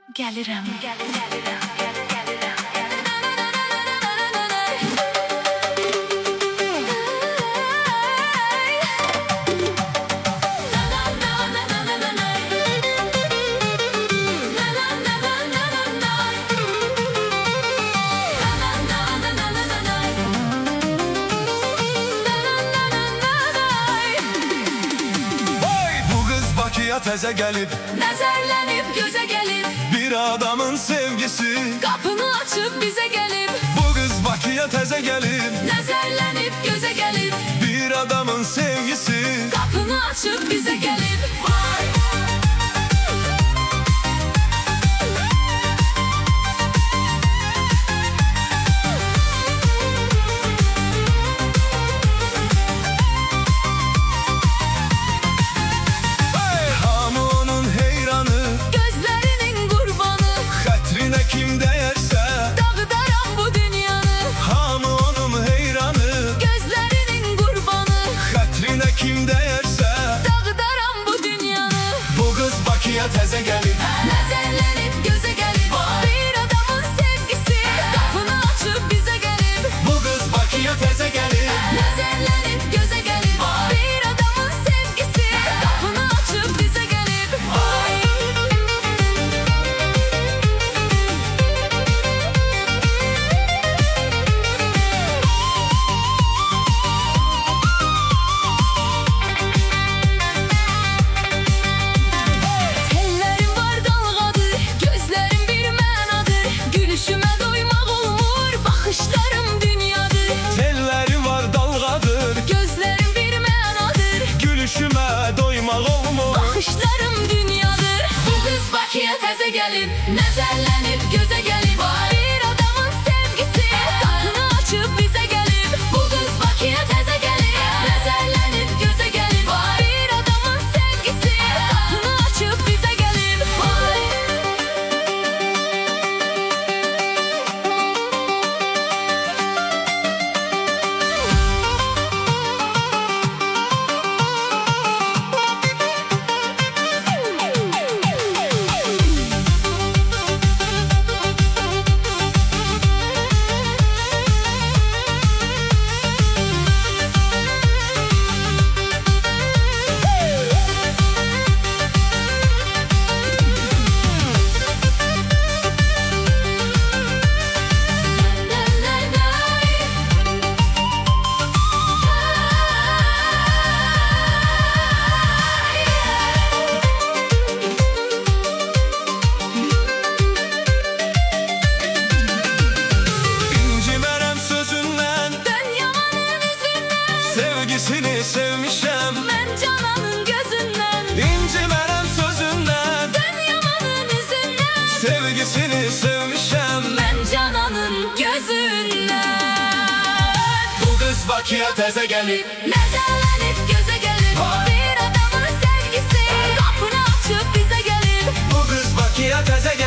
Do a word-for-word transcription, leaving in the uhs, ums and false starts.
Gəlirəm, gəlirəm, gəlirəm, gəlirəm. Təzə gəlib, nəzərlənib gözə gəlib, bir adamın sevgisi qapını açıb bizə gəlib. Bu qız Bakıya təzə gəlib, nəzərlənib gözə gəlib, bir adamın sevgisi qapını açıb bizə gəlib. Vay! Kim değerse dağıdaram bu dünyanı. Hamı onun heyranı, gözlerinin kurbanı. Xətrine kim değerse dağıdaram bu dünyanı. Bu kız Bakıya təzə gəlib, nəzərlənib gözə gəlib, bir adamın sevgisi qapını açıb bizə gəlib. Bu kız Bakıya təzə gəlib, nəzərlənib gözə gəlib, bir adamın sevgisi qapını açıb bizə gəlib. Vay! Bakışlarım dünyadır. Bu kız Bakıya təzə gəlib, nəzərlənib gözə gəlib, bir adamın sevgisi qapını açıb bizə gəlib. Bu kız Bakıya təzə gəlib, nəzərlənib gözə gəlib, bir adamın sevgisi qapını açıb bizə gəlib. Vay! Sevgisini sevmişəm, mən cananın gözündən, İncimərəm sözündən, mən yamanın üzündən. Sevgisini sevmişəm, mən cananın gözündən. Bu kız Bakıya təzə gəlib, nəzərlənib gözə gəlib, bir adamın sevgisi qapını açıb bizə gəlib. Bu kız Bakıya təzə gəlib.